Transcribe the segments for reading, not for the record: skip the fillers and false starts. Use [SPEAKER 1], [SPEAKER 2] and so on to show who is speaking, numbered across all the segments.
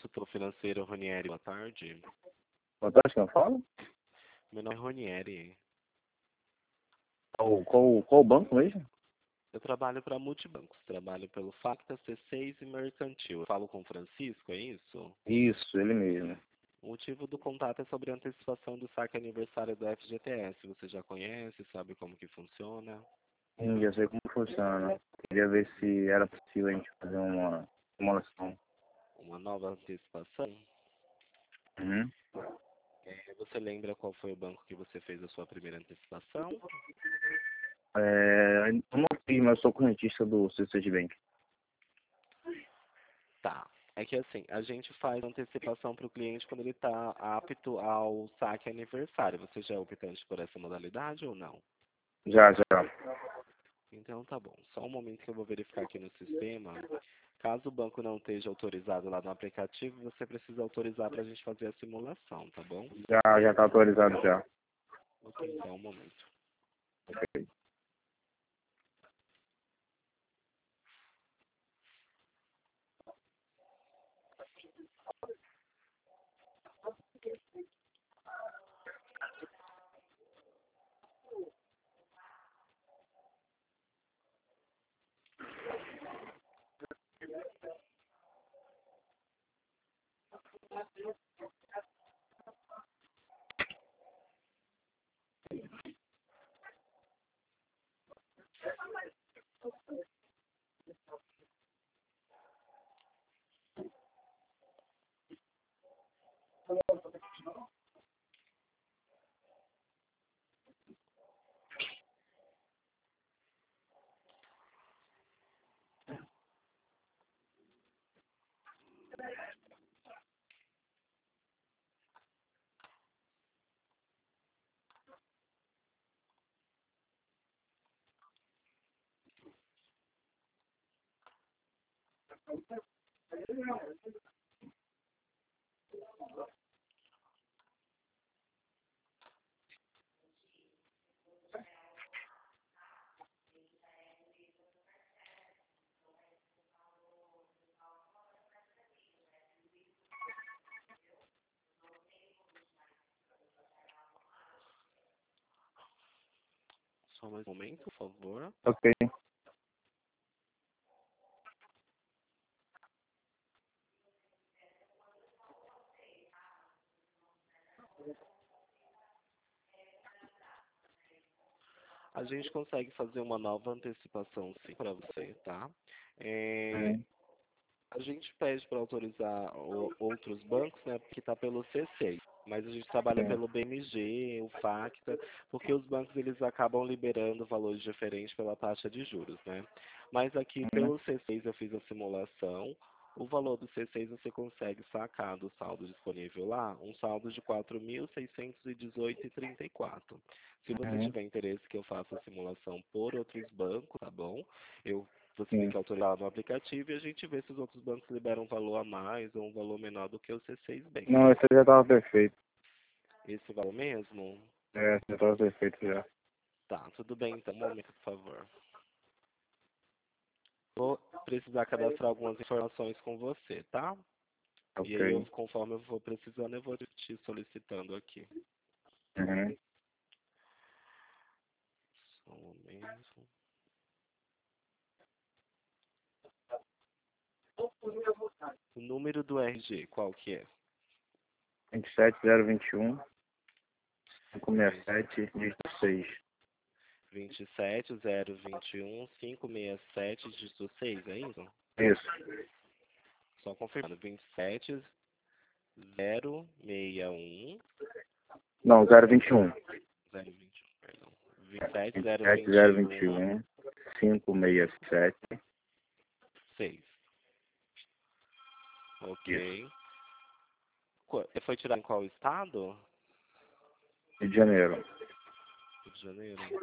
[SPEAKER 1] consultor financeiro Ronieri, boa tarde.
[SPEAKER 2] Boa tarde, quem eu falo?
[SPEAKER 1] Meu nome é Ronieri.
[SPEAKER 2] Qual o banco mesmo?
[SPEAKER 1] Eu trabalho para Multibancos, trabalho pelo Facta, C6 e Mercantil. Eu falo com o Francisco, é isso?
[SPEAKER 2] Isso, ele mesmo.
[SPEAKER 1] O motivo do contato é sobre a antecipação do saque aniversário do FGTS. Você já conhece, sabe como que funciona?
[SPEAKER 2] Já sei como funciona. Queria ver se era possível a gente fazer uma simulação.
[SPEAKER 1] Uma nova antecipação?
[SPEAKER 2] Uhum.
[SPEAKER 1] Você lembra qual foi o banco que você fez a sua primeira antecipação?
[SPEAKER 2] Eu não fiz, mas eu sou correntista do C6 Bank.
[SPEAKER 1] Tá. É que assim, a gente faz antecipação para o cliente quando ele está apto ao saque aniversário. Você já é optante por essa modalidade ou não?
[SPEAKER 2] Já.
[SPEAKER 1] Então tá bom. Só um momento que eu vou verificar aqui no sistema. Caso o banco não esteja autorizado lá no aplicativo, você precisa autorizar para a gente fazer a simulação, tá bom?
[SPEAKER 2] Já está autorizado já.
[SPEAKER 1] Ok, então um momento.
[SPEAKER 2] Ok.
[SPEAKER 1] Só mais um momento, por favor.
[SPEAKER 2] Ok.
[SPEAKER 1] A gente consegue fazer uma nova antecipação sim para você, tá?
[SPEAKER 2] Uhum.
[SPEAKER 1] A gente pede para autorizar outros bancos, né? Porque está pelo C6. Mas a gente trabalha
[SPEAKER 2] Sim.
[SPEAKER 1] pelo BMG, o Facta, porque os bancos eles acabam liberando valores diferentes pela taxa de juros, né? Mas aqui
[SPEAKER 2] Uhum.
[SPEAKER 1] pelo C6 eu fiz a simulação. O valor do C6 você consegue sacar do saldo disponível lá, um saldo de 4.618,34. Se você
[SPEAKER 2] Uhum.
[SPEAKER 1] tiver interesse que eu faça a simulação por outros bancos, tá bom? Você tem
[SPEAKER 2] Sim.
[SPEAKER 1] que autorizar no aplicativo e a gente vê se os outros bancos liberam um valor a mais ou um valor menor do que o C6 Bank.
[SPEAKER 2] Não, esse já estava perfeito.
[SPEAKER 1] Esse valor mesmo?
[SPEAKER 2] Já estava perfeito já.
[SPEAKER 1] Tá, tudo bem então. Um momento, por favor. Vou precisar cadastrar algumas informações com você, tá? E aí,
[SPEAKER 2] Ok.
[SPEAKER 1] conforme eu vou precisando, eu vou te solicitando aqui.
[SPEAKER 2] Uhum.
[SPEAKER 1] Só um momento. O número do RG, qual que é?
[SPEAKER 2] 27021 567 dígito 6.
[SPEAKER 1] 27021 567 dígito 6, é isso?
[SPEAKER 2] Isso.
[SPEAKER 1] Só confirmando. 27061
[SPEAKER 2] Não, 021.
[SPEAKER 1] 021, perdão. 27021
[SPEAKER 2] 27021 567
[SPEAKER 1] 6.
[SPEAKER 2] Isso.
[SPEAKER 1] Ok. Foi tirado em qual estado?
[SPEAKER 2] Rio de Janeiro.
[SPEAKER 1] Rio de Janeiro.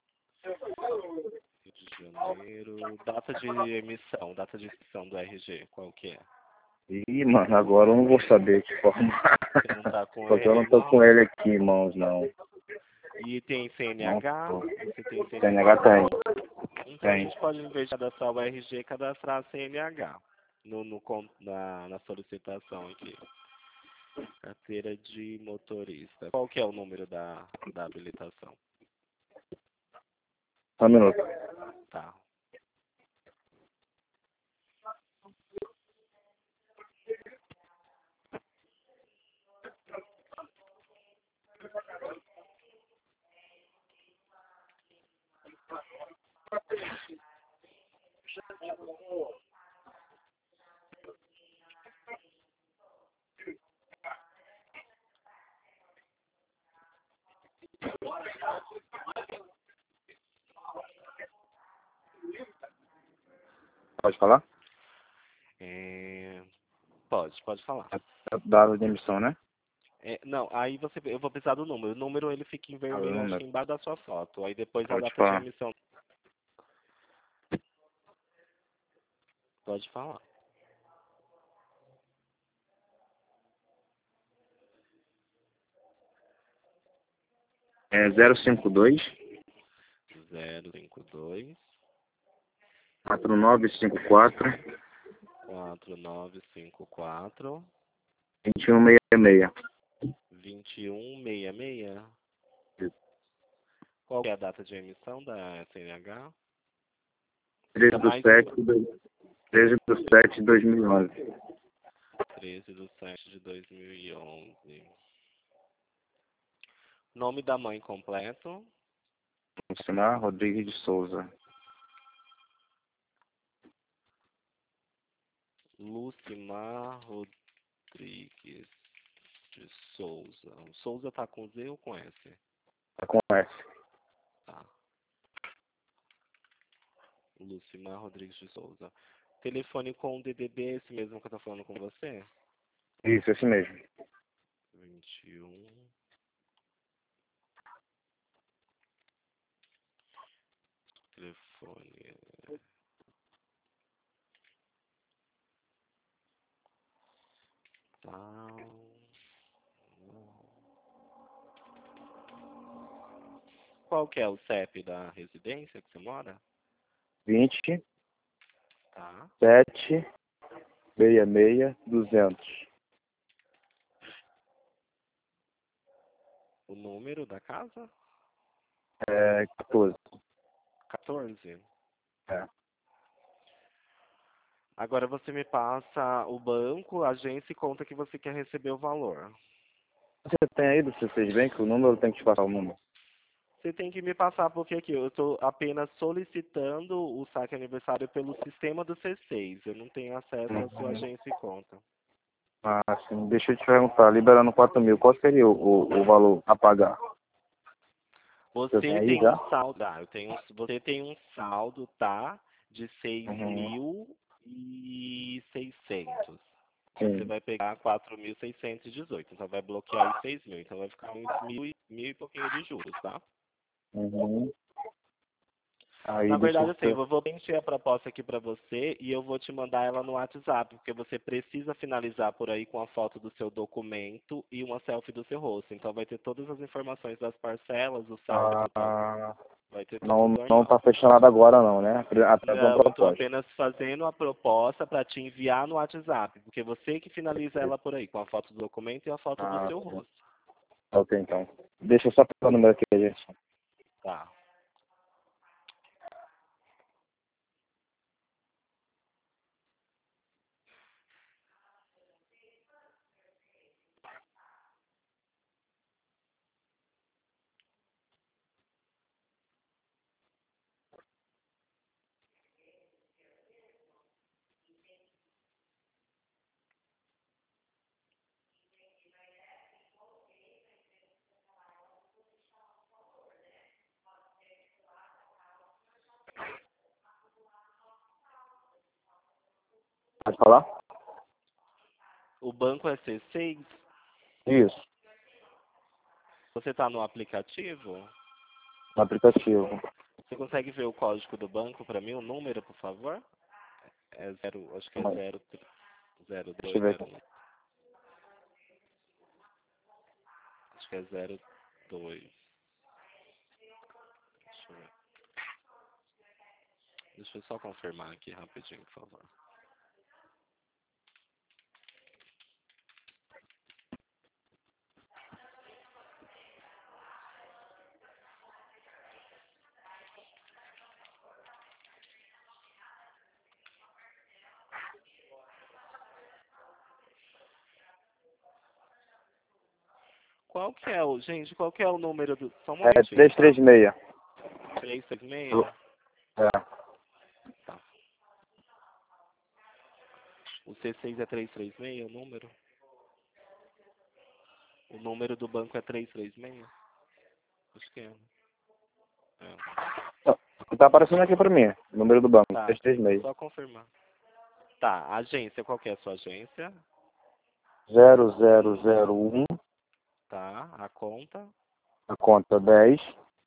[SPEAKER 1] Rio de Janeiro. Data de emissão, data de expedição do RG, qual que é?
[SPEAKER 2] Ih, mano, agora eu não vou saber de forma.
[SPEAKER 1] Você não tá com
[SPEAKER 2] Porque eu
[SPEAKER 1] ele
[SPEAKER 2] não
[SPEAKER 1] em
[SPEAKER 2] tô com
[SPEAKER 1] mãos?
[SPEAKER 2] ele aqui em mãos, não.
[SPEAKER 1] E tem
[SPEAKER 2] Não
[SPEAKER 1] CNH?
[SPEAKER 2] tô.
[SPEAKER 1] Você tem
[SPEAKER 2] CNH
[SPEAKER 1] CNH?
[SPEAKER 2] tem.
[SPEAKER 1] Então a
[SPEAKER 2] Tem.
[SPEAKER 1] gente pode, em vez de cadastrar o RG, cadastrar a CNH. na solicitação aqui. Carteira de motorista. Qual que é o número da habilitação?
[SPEAKER 2] Só um minuto.
[SPEAKER 1] Tá.
[SPEAKER 2] Pode falar?
[SPEAKER 1] Pode falar.
[SPEAKER 2] Data de emissão, né?
[SPEAKER 1] Não, aí eu vou precisar do número. O número ele fica em
[SPEAKER 2] O
[SPEAKER 1] vermelho, acho
[SPEAKER 2] número.
[SPEAKER 1] que embaixo da sua foto. Aí depois a
[SPEAKER 2] Pode
[SPEAKER 1] data de
[SPEAKER 2] falar.
[SPEAKER 1] emissão. Pode falar.
[SPEAKER 2] É 052
[SPEAKER 1] 052
[SPEAKER 2] 4954
[SPEAKER 1] 4954
[SPEAKER 2] 2166.
[SPEAKER 1] 2166. Qual que é a data de emissão da SNH?
[SPEAKER 2] 13 do 7 de 2011.
[SPEAKER 1] 13/7/2011. Nome da mãe completo?
[SPEAKER 2] Lucimar Rodrigues de Souza.
[SPEAKER 1] Lucimar Rodrigues de Souza. O Souza tá com Z ou com S?
[SPEAKER 2] Tá com S.
[SPEAKER 1] Tá. Lucimar Rodrigues de Souza. Telefone com DDD, esse mesmo que eu tô falando com você?
[SPEAKER 2] Isso, esse mesmo.
[SPEAKER 1] 21. Telefone. Tal. Qual que é o CEP da residência que você mora?
[SPEAKER 2] 20
[SPEAKER 1] Tá.
[SPEAKER 2] 7 66 200.
[SPEAKER 1] O número da casa?
[SPEAKER 2] 14.
[SPEAKER 1] 14.
[SPEAKER 2] É.
[SPEAKER 1] Agora você me passa o banco, a agência e conta que você quer receber o valor.
[SPEAKER 2] Você tem aí do C6 Bank o número? Eu tenho que te passar o número.
[SPEAKER 1] Você tem que me passar porque aqui eu estou apenas solicitando o saque aniversário pelo sistema do C6. Eu não tenho acesso à sua agência e conta.
[SPEAKER 2] Ah, sim. Deixa eu te perguntar. Liberando 4 mil, qual seria o valor a pagar?
[SPEAKER 1] Você
[SPEAKER 2] Tem aí
[SPEAKER 1] tem
[SPEAKER 2] já?
[SPEAKER 1] um saldo, você tem um saldo, tá? De
[SPEAKER 2] Uhum.
[SPEAKER 1] 6.600. Você
[SPEAKER 2] Sim.
[SPEAKER 1] vai pegar 4.618. Então vai bloquear os 6.000. Então vai ficar uns mil e pouquinho de juros, tá?
[SPEAKER 2] Uhum. Aí
[SPEAKER 1] Na
[SPEAKER 2] deixa
[SPEAKER 1] verdade,
[SPEAKER 2] eu
[SPEAKER 1] assim,
[SPEAKER 2] ver.
[SPEAKER 1] eu vou preencher a proposta aqui para você e eu vou te mandar ela no WhatsApp, porque você precisa finalizar por aí com a foto do seu documento e uma selfie do seu rosto. Então vai ter todas as informações das parcelas, o saldo, tá?
[SPEAKER 2] Ah,
[SPEAKER 1] Vai ter tudo
[SPEAKER 2] não
[SPEAKER 1] normal.
[SPEAKER 2] tá fechado nada agora não, né? Apenas uma
[SPEAKER 1] Não, eu estou
[SPEAKER 2] proposta.
[SPEAKER 1] apenas fazendo a proposta para te enviar no WhatsApp, porque você que finaliza ela por aí, com a foto do documento e a foto do
[SPEAKER 2] Ah,
[SPEAKER 1] seu rosto.
[SPEAKER 2] ok, então. Deixa eu só pegar o número aqui, gente.
[SPEAKER 1] Tá.
[SPEAKER 2] Pode falar?
[SPEAKER 1] O banco é C6?
[SPEAKER 2] Isso,
[SPEAKER 1] Você está no aplicativo?
[SPEAKER 2] no aplicativo.
[SPEAKER 1] Você consegue ver o código do banco para mim, o número, por favor? É zero, acho que é zero, zero
[SPEAKER 2] Deixa eu
[SPEAKER 1] dois
[SPEAKER 2] ver
[SPEAKER 1] zero
[SPEAKER 2] aqui.
[SPEAKER 1] um. Acho que é 02. Deixa eu ver. Deixa eu só confirmar aqui rapidinho, por favor. Qual que é o... Gente, qual que é o número do... Só um
[SPEAKER 2] É
[SPEAKER 1] momentinho, tá?
[SPEAKER 2] 336.
[SPEAKER 1] 366?
[SPEAKER 2] É,
[SPEAKER 1] Tá. O C6 é 336, o número? O número do banco é 336? Acho que é. É.
[SPEAKER 2] tá aparecendo aqui pra mim, o número do banco,
[SPEAKER 1] Tá,
[SPEAKER 2] 336.
[SPEAKER 1] só confirmar. Tá, agência, qual que é a sua agência?
[SPEAKER 2] 0001,
[SPEAKER 1] Tá, a conta?
[SPEAKER 2] a conta 10,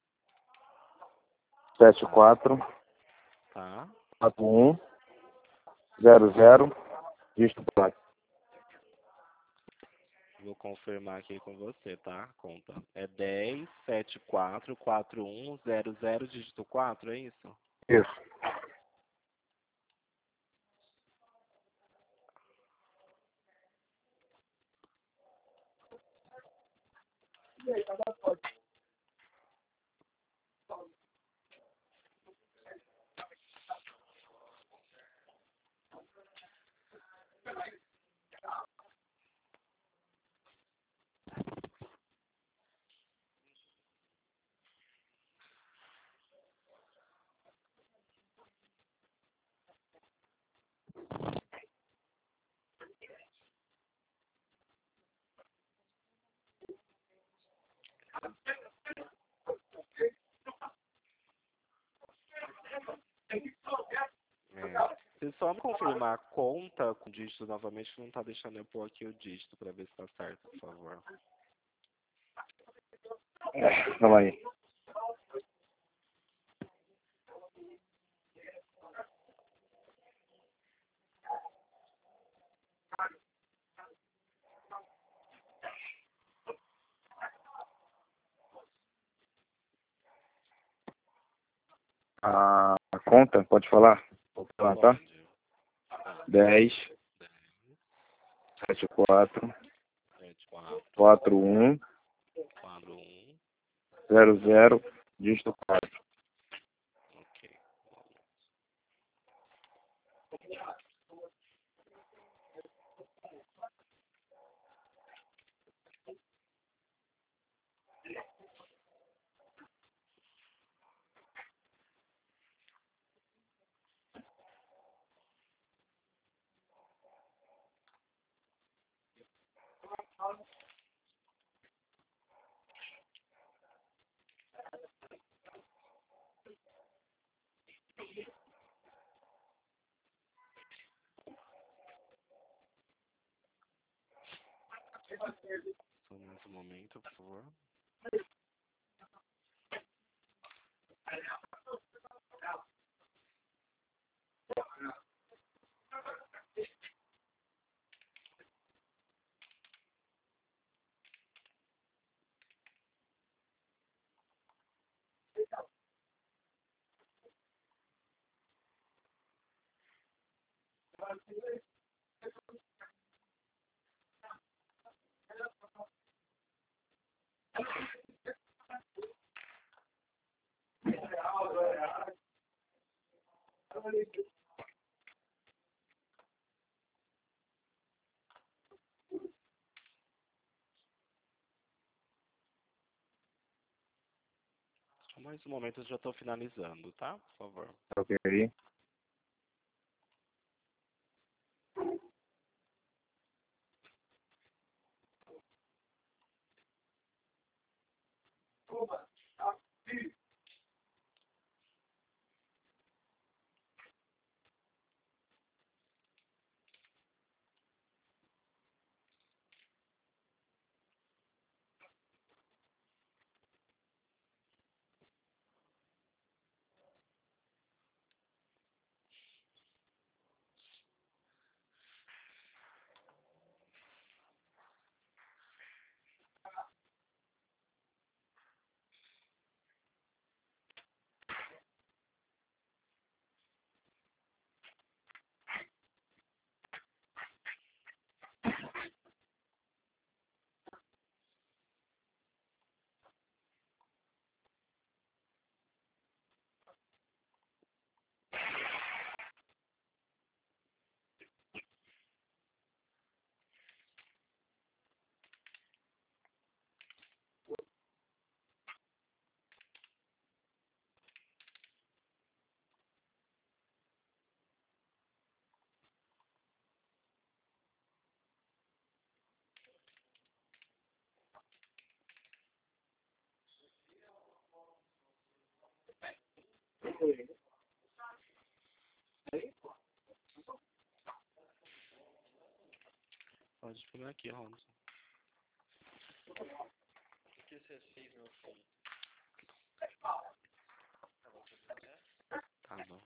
[SPEAKER 1] Tá,
[SPEAKER 2] 74,
[SPEAKER 1] tá.
[SPEAKER 2] 41, 00, dígito 4.
[SPEAKER 1] Vou confirmar aqui com você, tá? A conta. É 10744100 dígito 4, é isso?
[SPEAKER 2] Isso.
[SPEAKER 1] É. Se só me confirmar a conta com dígito novamente, não tá deixando eu pôr aqui o dígito pra ver se tá certo, por favor.
[SPEAKER 2] Calma aí. A conta, pode falar? Vou falar, tá?
[SPEAKER 1] Pode. Tá.
[SPEAKER 2] 10,
[SPEAKER 1] 10,
[SPEAKER 2] 74,
[SPEAKER 1] 74,
[SPEAKER 2] 41,
[SPEAKER 1] 41.
[SPEAKER 2] 00, dígito 4.
[SPEAKER 1] Ok. Só mais um momento, por favor. Só mais um momento, eu já estou finalizando, tá? Por favor.
[SPEAKER 2] Ok.
[SPEAKER 1] Pode pegar aqui, Robson.
[SPEAKER 3] O que você fez, meu filho?
[SPEAKER 1] Tá bom.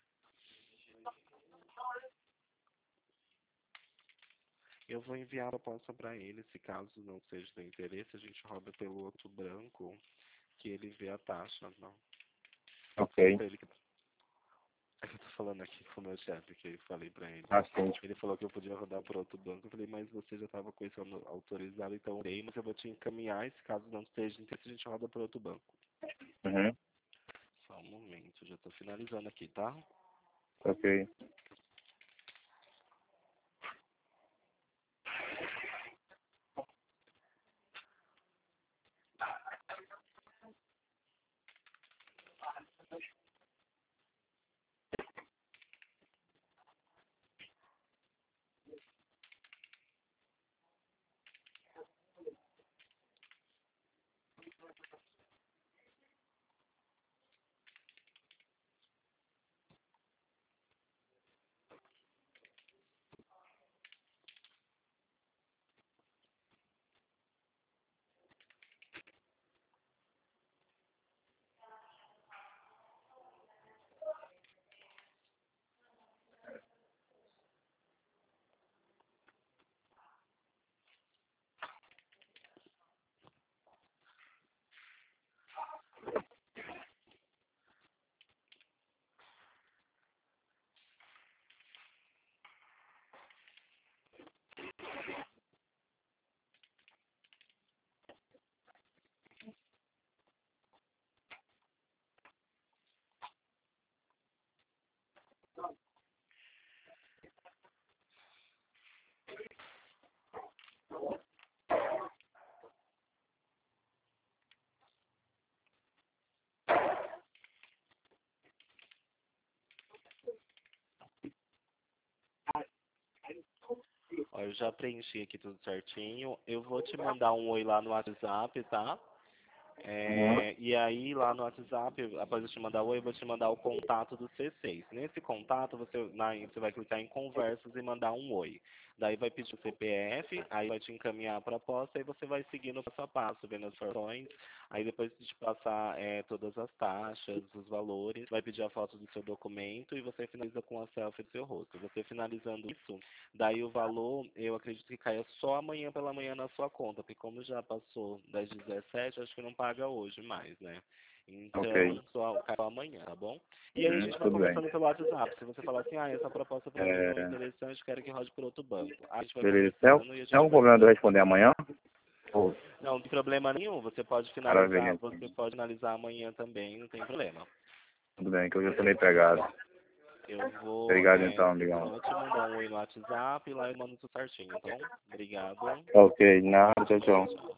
[SPEAKER 1] Eu vou enviar a proposta para ele, se caso não seja do interesse, a gente roda pelo outro banco, que ele vê a taxa, não.
[SPEAKER 2] Ok.
[SPEAKER 1] Ele que... É que eu tô falando aqui com o meu chefe, que eu falei pra ele.
[SPEAKER 2] Sim.
[SPEAKER 1] Ele falou que eu podia rodar por outro banco. Eu falei, mas você já estava com isso autorizado, então eu mas eu vou te encaminhar, e se caso não esteja de interesse, a gente roda por outro banco.
[SPEAKER 2] Uhum.
[SPEAKER 1] Só um momento, já tô finalizando aqui, tá?
[SPEAKER 2] Ok.
[SPEAKER 1] Ó, eu já preenchi aqui tudo certinho. Eu vou te mandar um oi lá no WhatsApp, tá?
[SPEAKER 2] Uhum.
[SPEAKER 1] E aí, lá no WhatsApp, após eu te mandar o oi, eu vou te mandar o contato do C6. Nesse contato, você vai clicar em conversas e mandar um oi. Daí vai pedir o CPF, aí vai te encaminhar a proposta, aí você vai seguindo passo a passo, vendo as informações. Aí depois de te passar todas as taxas, os valores, vai pedir a foto do seu documento e você finaliza com a selfie do seu rosto. Você finalizando isso, daí o valor, eu acredito que caia só amanhã pela manhã na sua conta, porque como já passou das 17, acho que não paga hoje mais, né? Então,
[SPEAKER 2] Ok.
[SPEAKER 1] só cai amanhã, tá bom? E aí a gente vai
[SPEAKER 2] Tudo bem.
[SPEAKER 1] conversando pelo WhatsApp. Se você falar assim, essa proposta pra mim não é
[SPEAKER 2] É,
[SPEAKER 1] interessante, quero que rode por outro banco. Aí a gente vai
[SPEAKER 2] beleza. Tem
[SPEAKER 1] conversando e a gente
[SPEAKER 2] algum
[SPEAKER 1] vai
[SPEAKER 2] problema de eu
[SPEAKER 1] vendo.
[SPEAKER 2] responder amanhã? Oh,
[SPEAKER 1] Não tem problema nenhum,
[SPEAKER 2] maravilha, então.
[SPEAKER 1] você pode finalizar amanhã também, não tem problema.
[SPEAKER 2] Tudo bem, que hoje eu tô meio pegado.
[SPEAKER 1] Eu vou
[SPEAKER 2] Obrigado então, amigão.
[SPEAKER 1] só te mandar um oi no WhatsApp e lá eu mando tudo certinho, então, obrigado.
[SPEAKER 2] Ok, nada, tchau,
[SPEAKER 1] Tchau,
[SPEAKER 2] tchau.
[SPEAKER 1] tchau.